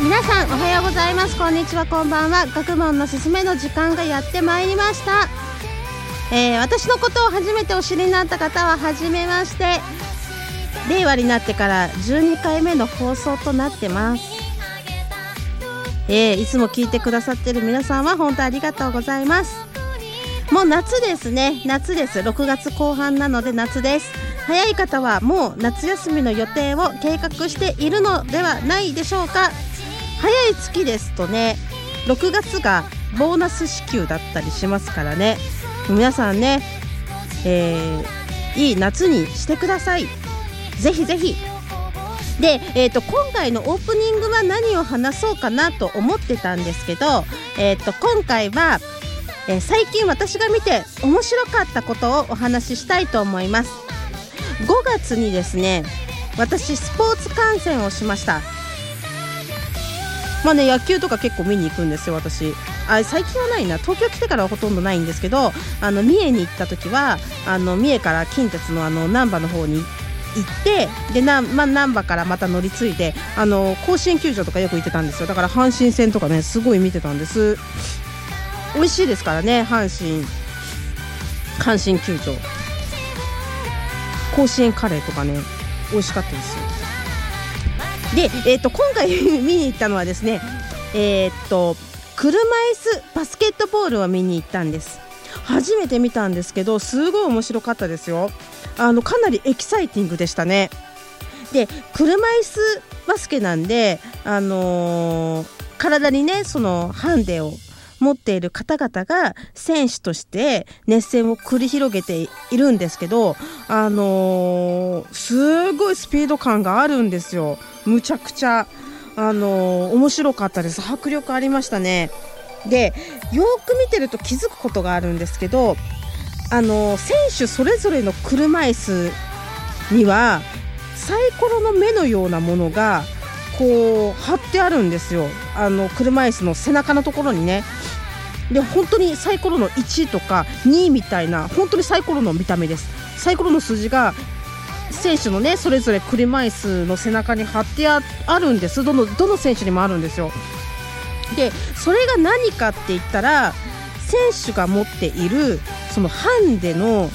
皆さんおはようございます、こんにちは、こんばんは。学問のすすめの時間がやってまいりました。私のことを初めてお知りになった方ははじめまして。令和になってから12回目の放送となってます。いつも聞いてくださってる皆さんは本当ありがとうございます。もう夏ですね、夏です。6月後半なので夏です。早い方はもう夏休みの予定を計画しているのではないでしょうか。早い月ですとね、6月がボーナス支給だったりしますからね、皆さんね、いい夏にしてください。ぜひぜひ。で、今回のオープニングは何を話そうかなと思ってたんですけど、今回は、最近私が見て面白かったことをお話ししたいと思います。5月にですね、私スポーツ観戦をしました。野球とか結構見に行くんですよ、私。最近はないな、東京来てからはほとんどないんですけど、三重に行った時は三重から近鉄の難波の方に行って、で難波からまた乗り継いで甲子園球場とかよく行ってたんですよ。だから阪神戦とかね、すごい見てたんです。美味しいですからね、阪神球場、甲子園カレーとかね、美味しかったですよ。で、今回見に行ったのはですね、車椅子バスケットボールを見に行ったんです。初めて見たんですけど、すごい面白かったですよ。かなりエキサイティングでしたね。で、車椅子バスケなんで、体にね、そのハンデを持っている方々が選手として熱戦を繰り広げているんですけど、すごいスピード感があるんですよ。むちゃくちゃ面白かったです。迫力ありましたね。で、よく見てると気づくことがあるんですけど、選手それぞれの車椅子にはサイコロの目のようなものがこう貼ってあるんですよ。車椅子の背中のところにね。で、本当にサイコロの1とか2みたいな、本当にサイコロの見た目です。サイコロの数字が選手のね、それぞれ車椅子の背中に貼ってあるんです。どの選手にもあるんですよ。で、それが何かって言ったら、選手が持っているそのハンデの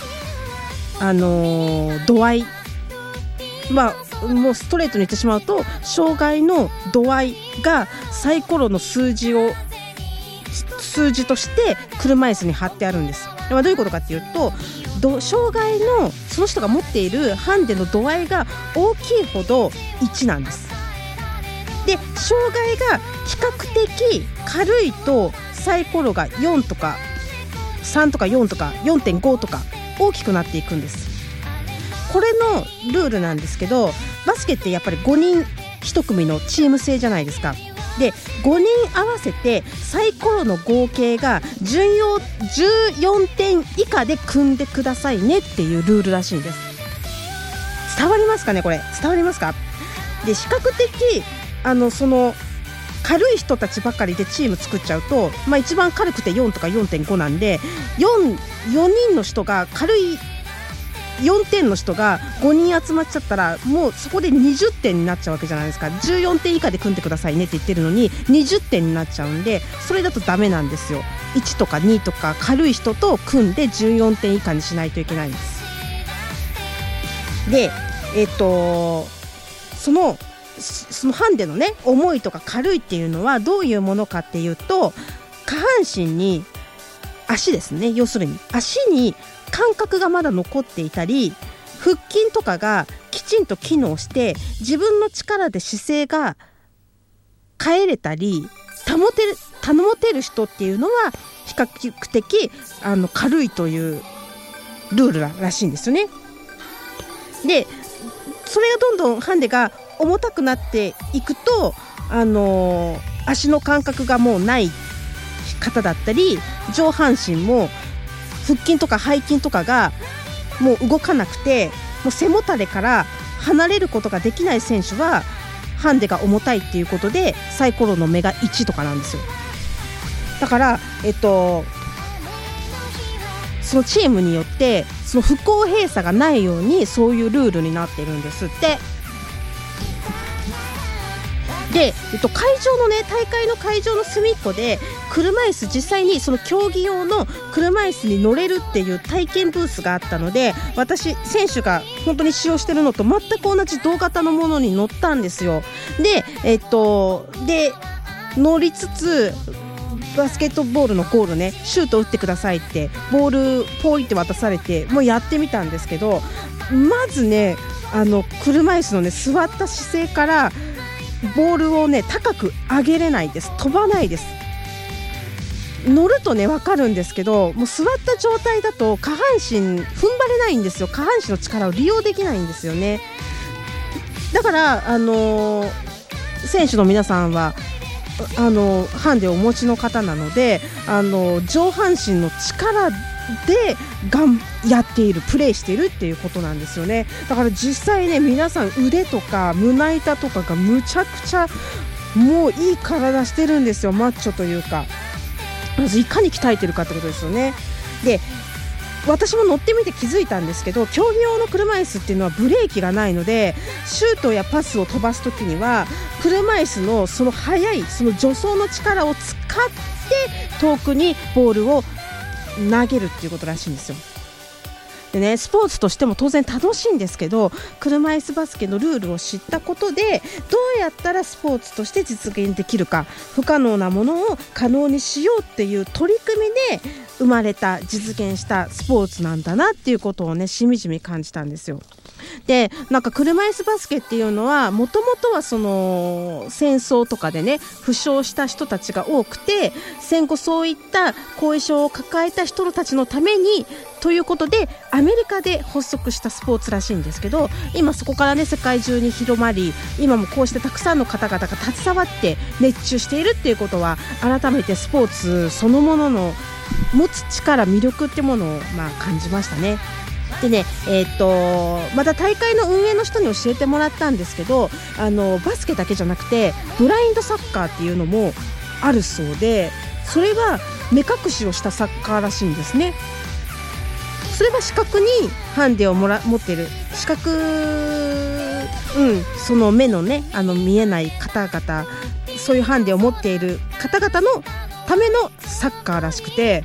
度合い、もうストレートに言ってしまうと、障害の度合いがサイコロの数字として車椅子に貼ってあるんです。どういうことかっていうと、障害のその人が持っているハンデの度合いが大きいほど1なんです。で、障害が比較的軽いとサイコロが4とか3とか4とか 4.5 とか大きくなっていくんです。これのルールなんですけど、バスケってやっぱり5人1組のチーム制じゃないですか。で、5人合わせてサイコロの合計が14点以下で組んでくださいねっていうルールらしいんです。伝わりますかね、これ。伝わりますか。で、比較的その軽い人たちばかりでチーム作っちゃうと、一番軽くて4とか 4.5 なんで、4人の人が軽い4点の人が5人集まっちゃったら、もうそこで20点になっちゃうわけじゃないですか。14点以下で組んでくださいねって言ってるのに20点になっちゃうんで、それだとダメなんですよ。1とか2とか軽い人と組んで14点以下にしないといけないんです。で、そのハンデのね、重いとか軽いっていうのはどういうものかっていうと、下半身に足ですね、要するに足に感覚がまだ残っていたり、腹筋とかがきちんと機能して自分の力で姿勢が変えれたり保てる人っていうのは比較的軽いというルールらしいんですよね。で、それがどんどんハンデが重たくなっていくと、足の感覚がもうない方だったり、上半身も腹筋とか背筋とかがもう動かなくて、もう背もたれから離れることができない選手はハンデが重たいっていうことでサイコロの目が1とかなんですよ。だから、そのチームによってその不公平さがないようにそういうルールになってるんですって。 で、会場のね、大会の会場の隅っこで車椅子、実際にその競技用の車椅子に乗れるっていう体験ブースがあったので、私選手が本当に使用してるのと全く同じ同型のものに乗ったんですよ。で、で乗りつつバスケットボールのゴールね、シュート打ってくださいってボールポイって渡されて、もうやってみたんですけど、まずね、車椅子のね、座った姿勢からボールをね、高く上げれないです。飛ばないです。乗るとね分かるんですけど、もう座った状態だと下半身踏ん張れないんですよ。下半身の力を利用できないんですよね。だから選手の皆さんはハンデをお持ちの方なので、上半身の力でやっている、プレーしているっていうことなんですよね。だから実際ね、皆さん腕とか胸板とかがむちゃくちゃもういい体してるんですよ。マッチョというか、まずいかに鍛えてるかってことですよね。で、私も乗ってみて気づいたんですけど、競技用の車椅子っていうのはブレーキがないので、シュートやパスを飛ばすときには車椅子のその速いその助走の力を使って遠くにボールを投げるっていうことらしいんですよ。でね、スポーツとしても当然楽しいんですけど、車椅子バスケのルールを知ったことで、どうやったらスポーツとして実現できるか、不可能なものを可能にしようっていう取り組みで生まれた、実現したスポーツなんだなっていうことをね、しみじみ感じたんですよ。で、なんか車椅子バスケっていうのはもともとはその戦争とかでね、負傷した人たちが多くて、戦後そういった後遺症を抱えた人たちのためにということでアメリカで発足したスポーツらしいんですけど、今そこからね、世界中に広まり、今もこうしてたくさんの方々が携わって熱中しているっていうことは、改めてスポーツそのものの持つ力、魅力ってものを感じましたね。でね、また大会の運営の人に教えてもらったんですけど、バスケだけじゃなくてブラインドサッカーっていうのもあるそうで、それは目隠しをしたサッカーらしいんですね。それは視覚にハンデを持っている、視覚、その目のね、見えない方々、そういうハンデを持っている方々のためのサッカーらしくて、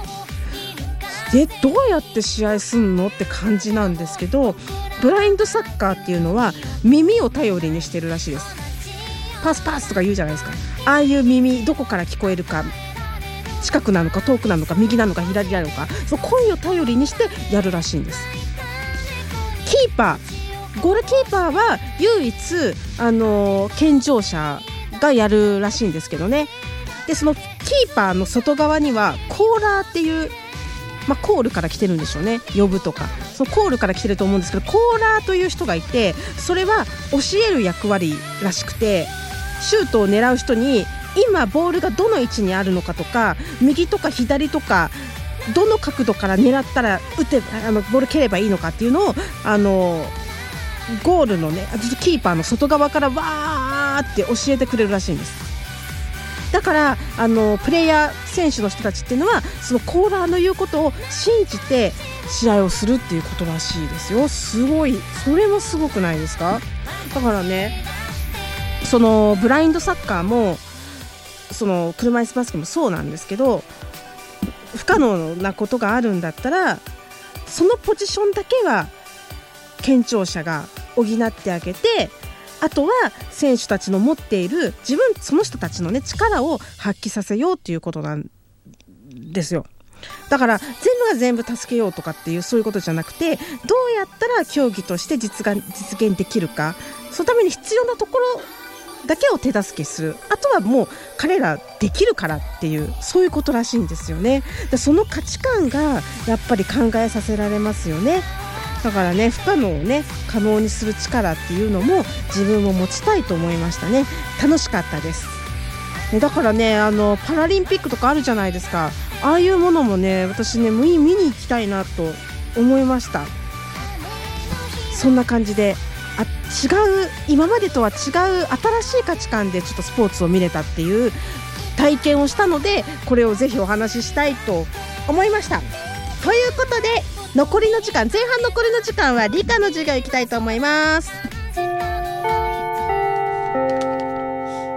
どうやって試合すんのって感じなんですけど、ブラインドサッカーっていうのは耳を頼りにしてるらしいです。パスパスとか言うじゃないですか。ああいう耳、どこから聞こえるか、近くなのか遠くなのか右なのか左なのか、その声を頼りにしてやるらしいんです。キーパー、ゴールキーパーは唯一健常者がやるらしいんですけどね。で、そのキーパーの外側にはコーラーっていう、コールから来てるんでしょうね、呼ぶとか、そのコールから来てると思うんですけど、コーラーという人がいて、それは教える役割らしくて、シュートを狙う人に今ボールがどの位置にあるのかとか、右とか左とかどの角度から狙ったらボール蹴ればいいのかっていうのをゴールのね、キーパーの外側からわーって教えてくれるらしいんです。だからプレイヤー選手の人たちっていうのはそのコーラーの言うことを信じて試合をするっていうことらしいですよ。すごい、それもすごくないですか。だからね、そのブラインドサッカーもその車椅子バスケもそうなんですけど、不可能なことがあるんだったらそのポジションだけは健常者が補ってあげて、あとは選手たちの持っているその人たちのね、力を発揮させようっていうことなんですよ。だから全部が全部助けようとかっていうそういうことじゃなくて、どうやったら競技として実現できるか、そのために必要なところだけを手助けする、あとはもう彼らできるからっていう、そういうことらしいんですよね。で、その価値観がやっぱり考えさせられますよね。だからね、不可能をね可能にする力っていうのも自分も持ちたいと思いましたね。楽しかったです。だからね、パラリンピックとかあるじゃないですか。ああいうものもね、私ね見に行きたいなと思いました。そんな感じで今までとは違う新しい価値観でちょっとスポーツを見れたっていう体験をしたので、これをぜひお話ししたいと思いました。ということで前半残りの時間は理科の授業行きたいと思います。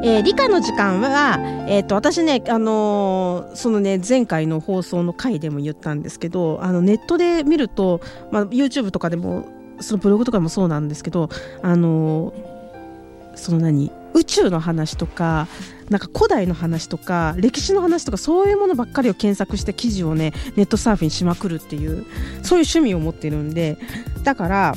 理科の時間は、私ね、そのね前回の放送の回でも言ったんですけど、ネットで見ると、YouTube とかでもそのブログとかもそうなんですけど、その宇宙の話とか、なんか古代の話とか歴史の話とか、そういうものばっかりを検索して記事をねネットサーフィンしまくるっていう、そういう趣味を持ってるんで、だから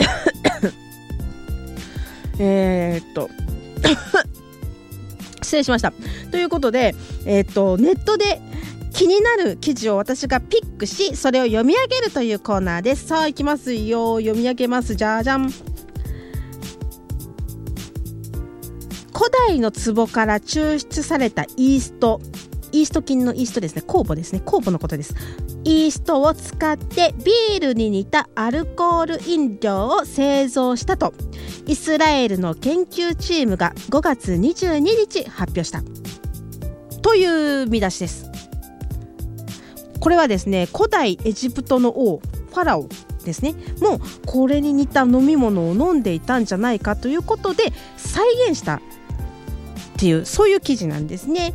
失礼しました。ということで、ネットで気になる記事を私がピックし、それを読み上げるというコーナーです。さあ行きますよ。読み上げます。じゃじゃん。古代の壺から抽出されたイースト菌のイーストですね、酵母ですね、酵母のことです。イーストを使ってビールに似たアルコール飲料を製造したとイスラエルの研究チームが5月22日発表したという見出しです。これはですね、古代エジプトの王ファラオですね、もうこれに似た飲み物を飲んでいたんじゃないかということで再現したっていう、そういう記事なんですね。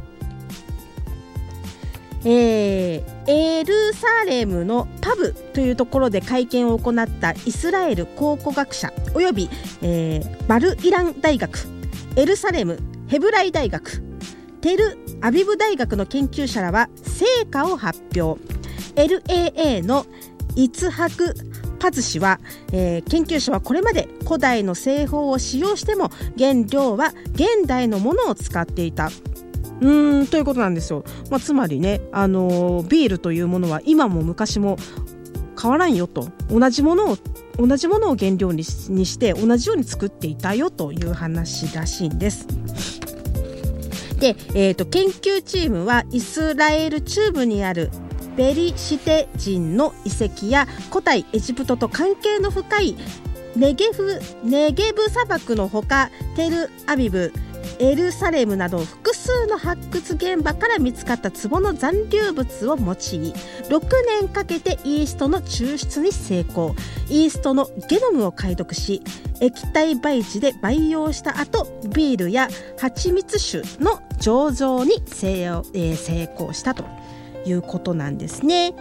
エルサレムのパブというところで会見を行ったイスラエル考古学者および、バルイラン大学、エルサレムヘブライ大学、テルアビブ大学の研究者らは成果を発表。 LAA のイツハク・パズ氏は、研究者はこれまで古代の製法を使用しても原料は現代のものを使っていたということなんですよ。つまりね、ビールというものは今も昔も変わらんよと、同じものを原料にして同じように作っていたよという話らしいんです。で、研究チームはイスラエル中部にあるベリシテ人の遺跡や古代エジプトと関係の深いネゲブ砂漠のほか、テルアビブ、エルサレムなど複数の発掘現場から見つかった壺の残留物を用い6年かけてイーストの抽出に成功。イーストのゲノムを解読し液体培地で培養した後、ビールや蜂蜜酒の醸造に成功したということなんですね。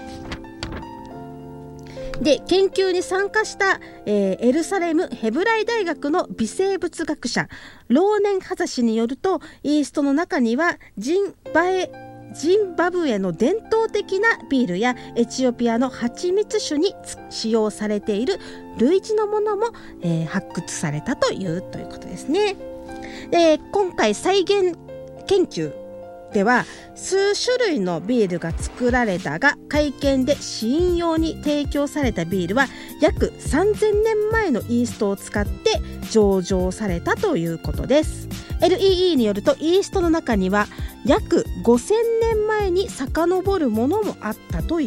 で、研究に参加した、エルサレムヘブライ大学の微生物学者ローネンハザ氏によると、イーストの中にはジンバブエの伝統的なビールやエチオピアの蜂蜜酒に使用されている類似のものも、発掘されたということですね。で、今回再現研究では数種類のビールが作られたが、会見で試飲用に提供されたビールは約3000年前のイーストを使って醸造されたということです。 LEE によると、イーストの中には約5000年前に遡るものもあったという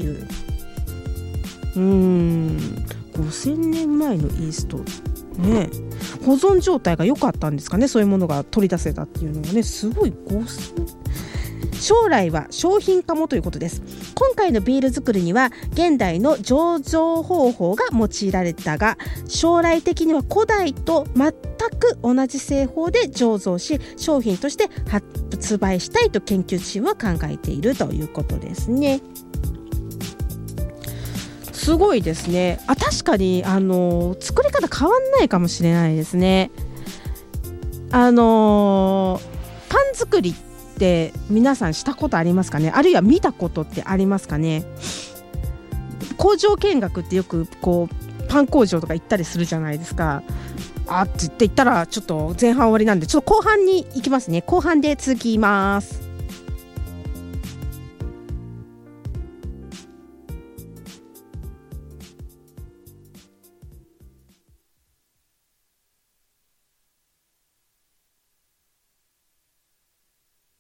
。5000年前のイーストね、保存状態が良かったんですかね。そういうものが取り出せたっていうのがね、すごい将来は商品化もということです。今回のビール作りには現代の醸造方法が用いられたが、将来的には古代と全く同じ製法で醸造し商品として発売したいと研究チームは考えているということですね。すごいですね。確かに作り方変わんないかもしれないですね。パン作りって皆さんしたことありますかね。あるいは見たことってありますかね。工場見学ってよくこうパン工場とか行ったりするじゃないですか。って言ったらちょっと前半終わりなんで、ちょっと後半に行きますね。後半で続きます。